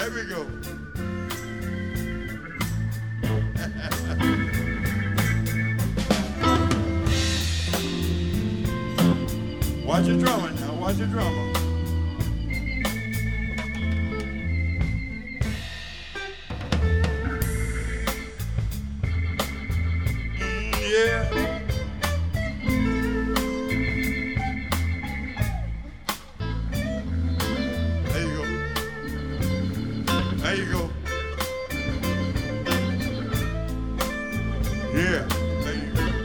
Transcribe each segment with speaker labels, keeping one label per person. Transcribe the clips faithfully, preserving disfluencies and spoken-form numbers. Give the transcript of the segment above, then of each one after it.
Speaker 1: Here we go. Watch your drummer now, watch your drummer. Mm, yeah. There you go. There you go. Yeah. There you go.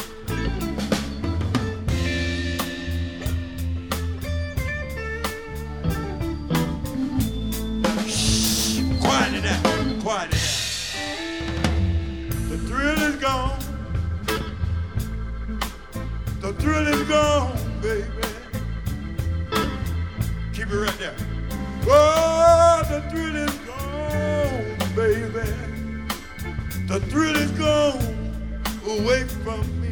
Speaker 1: Quiet it down, quiet it down. The thrill is gone. The thrill is gone, baby. Keep it right there. Oh, the thrill is gone, baby. The thrill is gone away from me.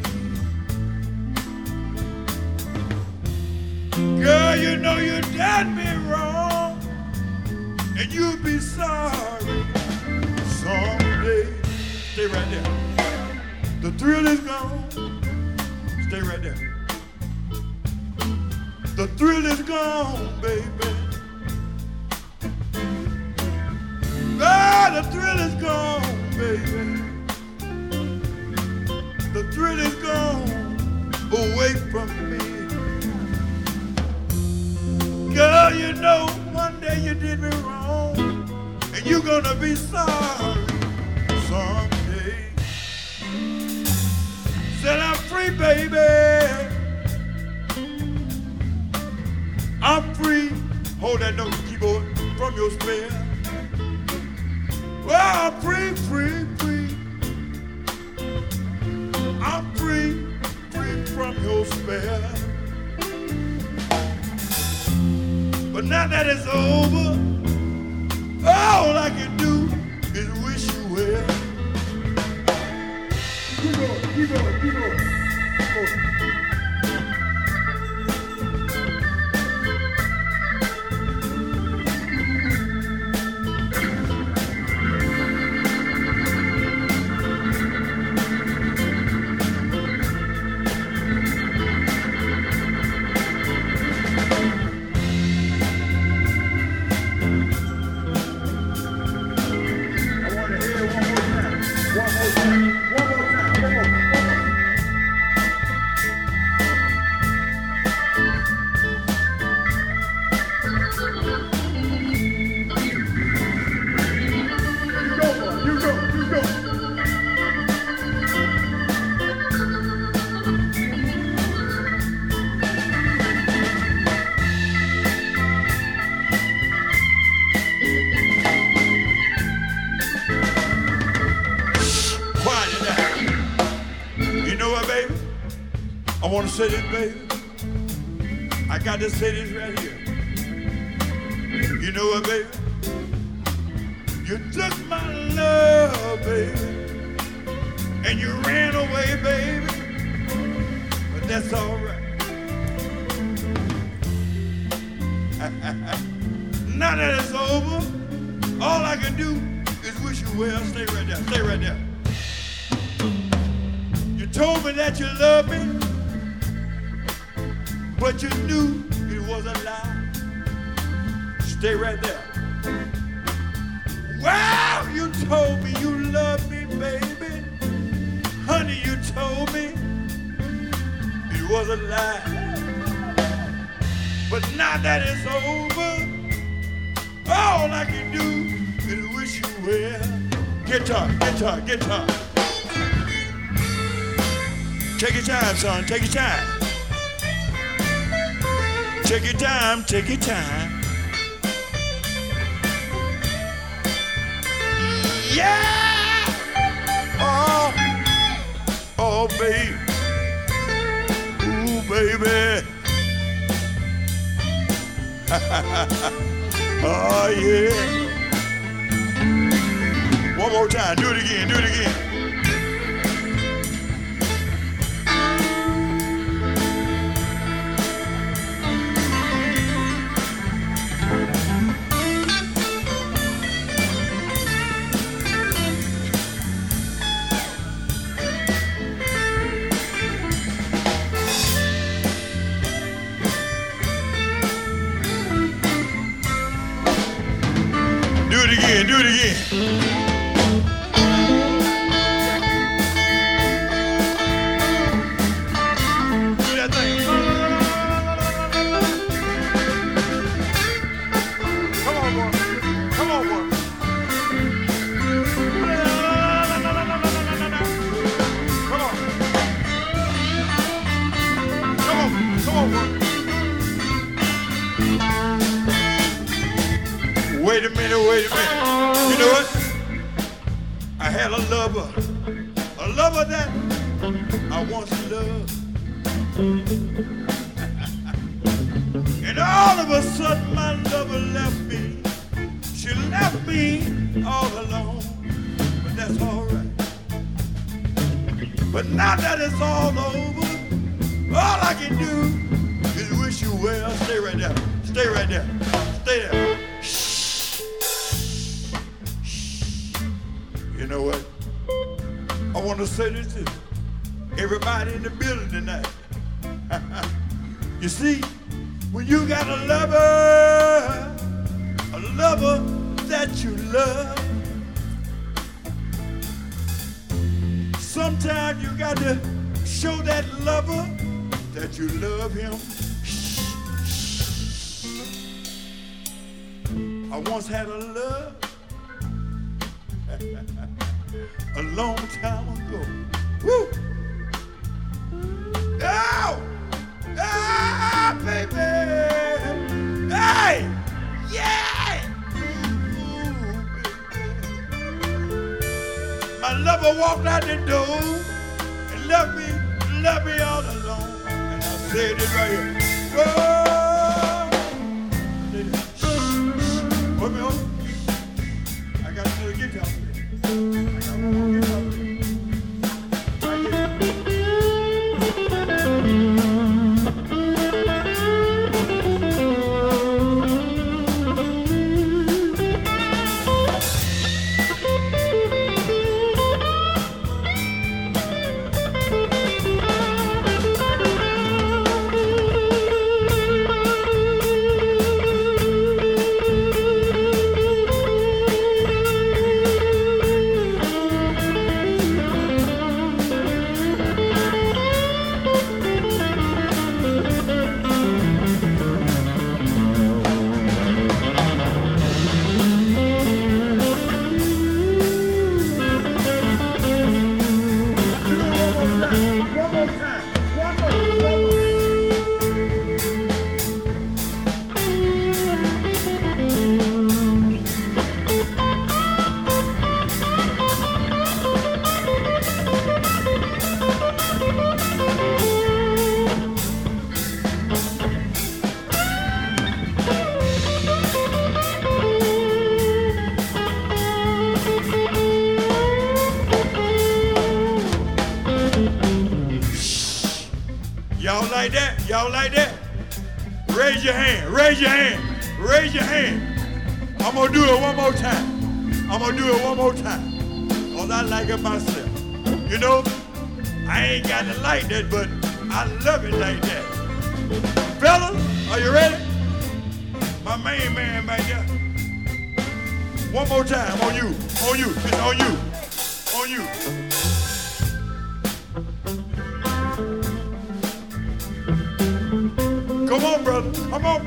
Speaker 1: Girl, you know you done me wrong, and you'll be sorry someday. Stay right there. The thrill is gone. Stay right there. The thrill is gone, baby. Ah, the thrill is gone, baby. The thrill is gone away from me. Girl, you know one day you did me wrong, and you're gonna be sorry someday. Said I'm free, baby. I'm free. Hold that note, keyboard, from your spell. Well, I'm free, free, free. I'm free, free from your spell. But now that it's over, all I can do is wish you well. Keep going, keep going, keep going. Keep going. I want to say this, baby. I got to say this right here. You know what, baby? You took my love, baby, and you ran away, baby. But that's all right. Now that it's over, all I can do is wish you well. Stay right there. Stay right there. You told me that you loved me, but you knew it was a lie. Stay right there. Wow, you told me you loved me, baby. Honey, you told me it was a lie. But now that it's over, all I can do is wish you well. Guitar, guitar, guitar. Take your time, son, take your time. Take your time, take your time. Yeah! Oh, oh, baby. Ooh, baby. Oh, yeah. One more time, do it again, do it again. again, do it again. Do that thing. Come on, boy. Come on, boy. Come on. Come on, come on, boy. Wait a minute, wait a minute. You know what? I had a lover, a lover that I once loved. And all of a sudden my lover left me. She left me all alone. But that's all right. But now that it's all over, all I can do is wish you well. Stay right there. Stay right there. Stay there. You know what? I want to say this to everybody in the building tonight. You see, when you got a lover, a lover that you love, sometimes you got to show that lover that you love him. I once had a love a long time ago. Woo! Oh! Ah, baby! Hey! Yeah! Ooh, baby. My lover walked out the door and left me, left me all alone. And I said it right here. Whoa! Hold me, hold me. I got to the guitar. I got one more guitar. Y'all like that? Y'all like that? Raise your hand, raise your hand, raise your hand. I'm gonna do it one more time. I'm gonna do it one more time. Cause I like it myself. You know, I ain't got to like that, but I love it like that. Fellas, are you ready? My main man right there. One more time, on you, on you, it's on you, on you. Come on, brother. Come on.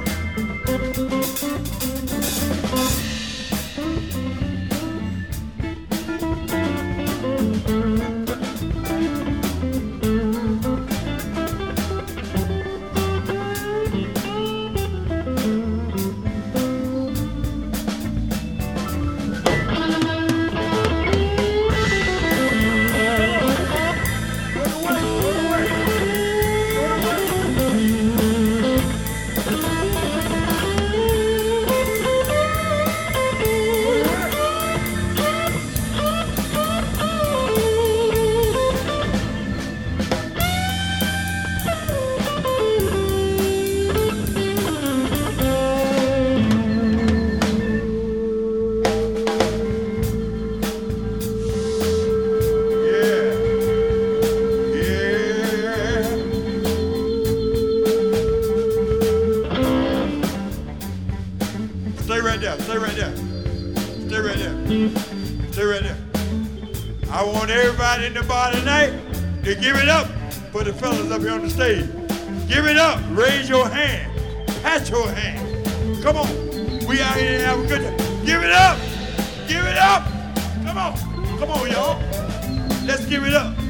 Speaker 1: Stay right there. Stay right there. Stay right right there. Stay right there. I want everybody in the bar tonight to give it up for the fellas up here on the stage. Give it up. Raise your hand. Pat your hand. Come on. We out here to have a good time. Give it up. Give it up. Come on. Come on, y'all. Let's give it up.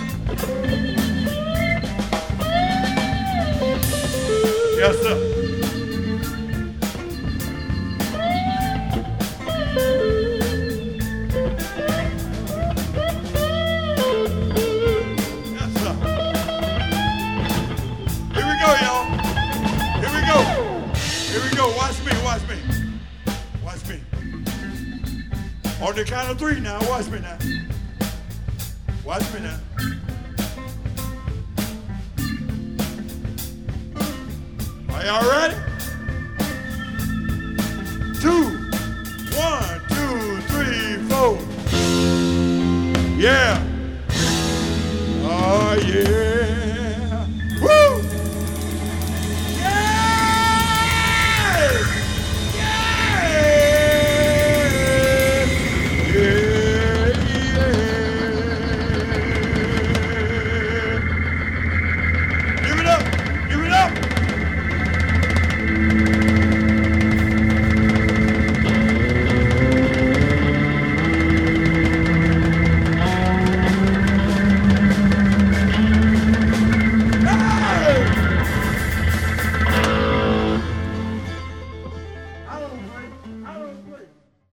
Speaker 1: Yes, sir. Watch me, watch me. Watch me. On the count of three now, watch me now. Watch me now. Are y'all ready? Two. One, two, three, four. Yeah. Oh, yeah. Woo! I don't play.